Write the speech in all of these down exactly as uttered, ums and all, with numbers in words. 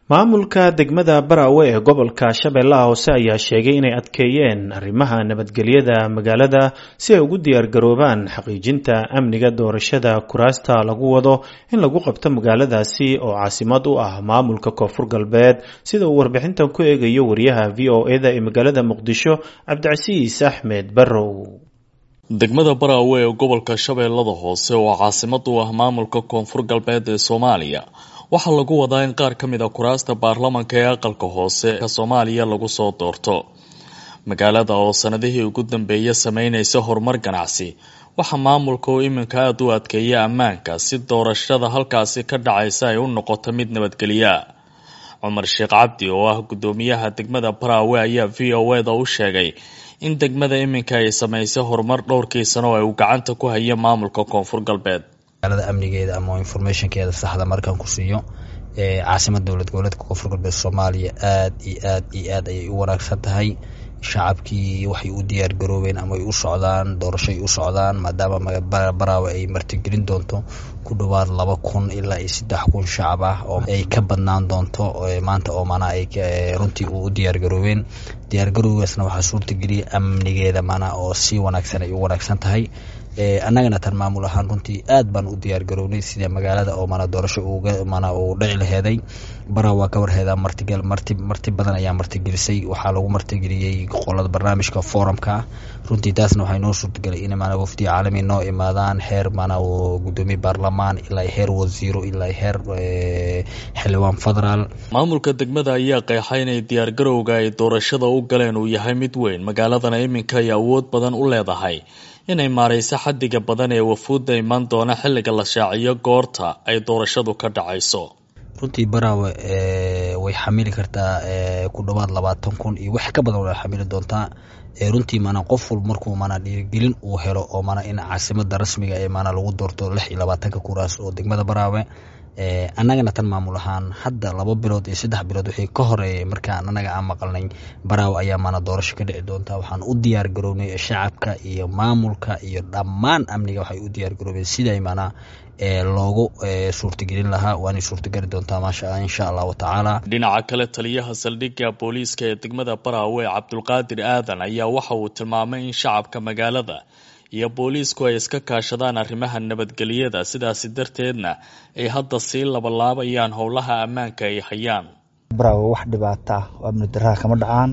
maamulka degmada Barawe ee gobolka Shabeellaha Hoose ayaa sheegay inay adkeeyeen arrimaha nabadgelyada magaalada si ay ugu diyaar garoobaan xaqiijinta amniga doorashada kuraasta lagu wado in lagu qabto magaaladaasi oo caasimad u ah maamulka Koonfur Galbeed sida uu warbixintan ku eegayo wariyaha V O A da ee magaalada Muqdisho Cabdicasiis Axmed Barrow. degmada Barawe ee gobolka Shabeellaha Hoose oo caasimad u ah maamulka Koonfur Galbeed ee Soomaaliya waxaa lagu wadaa in qaar ka mid ah kuraasta baarlamaanka ee aqalka hoose ee Soomaaliya lagu soo doorto. magaalada oo sanadihii ugu dambeeyay sameynaysa horumar ganacsi waxa maamulka uu iminka aad u adkeeyay ammaanka si doorashada halkaasi ka dhacaysa ay u noqoto mid nabadgelyo. Cumar Sheekh Cabdi oo ah gudoomiyaha degmada Barawe ayaa V O A da u sheegay in degmada iminka ay sameysay horumar dhowrkii sano oo ay u gacanta ku hayeen maamulka Koonfur Galbeed. magaalada amnigeeda ama informationkeeda saxda markaan ku siiyo ee caasimada dowlad goboleedka Koonfur Galbeed Soomaaliya aad iyo aad iyo aad ay u wanaagsan tahay. shacabkii waxay u diyaar garoobeen ama ay u socdaan doorashay u socdaan maadaama magaalada Barawe ay martigelin doonto ku dhawaad laba kun ilaa saddex kun shacab ah oo ay ka badnaan doonto maanta oo mana ay runtii u diyaar garoobeen. diyaar garowgaasna waxaa suurtageliyay amnigeeda mana oo si wanaagsan ay u wanaagsan tahay. ee annagana tan maamul ahaan runtii aad baan u diyaar garownay sida magaalada oo mana doorasho uga mana uu dhici laheeday. Barawe ka warheeda martigal marti marti badan ayaa martigelisay waxaa lagu martigeliyay qolada barnaamijka forumka runtii taasna waxay noo suurtagelay in mana wafdi caalami noo imaadaan heer mana uu gudoomiye baarlamaan ilaa heer wasiiro ilaa heer xildhibaan federaal. maamulka degmada ayaa qeexay inay diyaar garowga ay doorashada u galeen uu yahay mid weyn magaaladana iminka ay awood badan u leedahay inay maareyso xaddiga badan ee wafuudda iman doona xilliga la shaaciyo goorta ay doorashadu ka dhacayso. runtii Barawe ee way xamili kartaa ee ku dhawaad labaatan kun iyo wax ka badan way xamili doontaa. ee runtii mana qof walba markuu mana dhiirigelin uu helo oo mana in caasimada rasmiga ee mana lagu doorto lix iyo labaatan ka kuraas oo degmada Barawe ee annagana tan maamul ahaan hadda laba bilood iyo saddex bilood wixii ka horeeyay markaan annaga aan maqalnay Barawe ayaa mana doorasho ka dhici doonta. waxaan u diyaar garownay shacabka iyo maamulka iyo dhammaan amniga waxay u diyaar garoobeen sidii mana ee loogu suurtagelin lahaa waana suurtagali doontaa maasha Allah insha Allah taala. dhinaca kale taliyaha saldhigga booliiska ee degmada Barawe Cabdulqaadir Aadan ayaa waxa uu tilmaamay in shacabka magaalada iyo booliisku ay iska kaashadaan arrimaha nabadgelyada sidaas darteedna ay hadda si laba laabayaan howlaha ammaanka ay hayaan. Barawe wax dhibaato ah oo amni darro kama dhacaan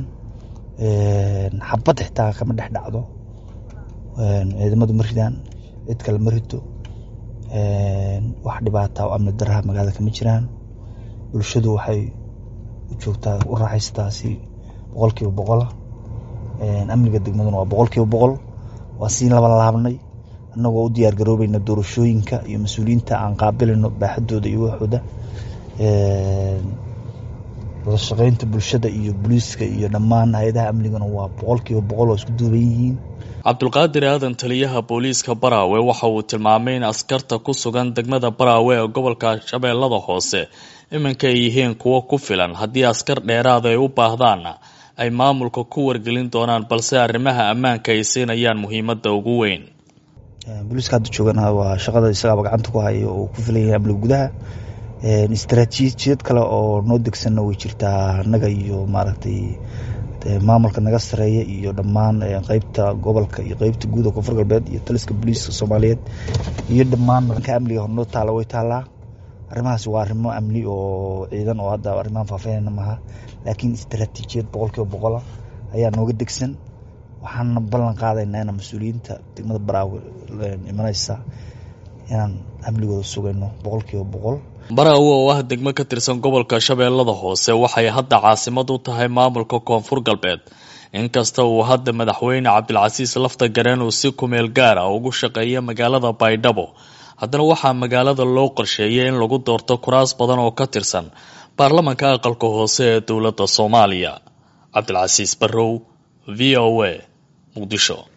ee xabad xitaa kama dhex dhacdo ee ciidamadu maridaan cid kale marido ee wax dhibaato oo amni darro magaalada kama jiraan. bulshadu waxay u joogtaa u raaxaystaa si boqolkiiba boqol ee amniga degmaduna waa boqolkiiba boqol. waa si laba laabnay annagoo u diyaar garoobayna doorashooyinka iyo mas'uuliyiinta aan qaabilayno baaxadooda iyo waxooda ee wada shaqaynta bulshada iyo booliiska iyo dhammaan hay'adaha amnigana waa boqolkiiba boqol oo isku duuban yihiin. Cabdulqaadir Aadan taliyaha booliiska Barawe waxa uu tilmaamay in askarta ku sugan degmada Barawe ee gobolka Shabeellaha Hoose iminka ay yihiin kuwo ku filan haddii askar dheeraad ay u baahdaan ay maamulka ku wargelin doonaan balse arrimaha ammaanka ay siinayaan muhiimadda ugu weyn. booliiska hadda joogana waa shaqada isaga gacanta ku hayo oo ku filan yahay amniga gudaha. ee istaraatiijiyad kale oo noo degsanna way jirtaa annaga iyo maaragtay maamulka naga sareeya iyo dhammaan qaybta gobolka iyo qaybta guud ee Koonfur Galbeed iyo taliska booliiska Soomaaliyeed iyo dhammaan marka amniga horno taala way taala. arrimahaas waa arrimo amni oo ciidan oo hadda arrimahan faafeenna maaha laakiin istaraatiijiyad boqolkiiba boqol ayaa nooga degsan. waxaan ballan qaadaynaa in mas'uuliyiinta degmada Barawe imanaysa inaan amnigooda sugayno boqolkiiba boqol. Barawe oo ah degmo ka tirsan gobolka Shabeellaha Hoose waxay hadda caasimad u tahay maamulka Koonfur Galbeed inkasta uu hadda madaxweyne Cabdilcasiis Laftagareen uu si ku meel gaar ah ugu shaqeeyo magaalada Baydhabo haddana waxaa magaalada loo qorsheeyay in lagu doorto kuraas badan oo ka tirsan baarlamaanka aqalka hoose ee dowladda Soomaaliya. Cabdilcasiis Barrow V O A Muqdisho.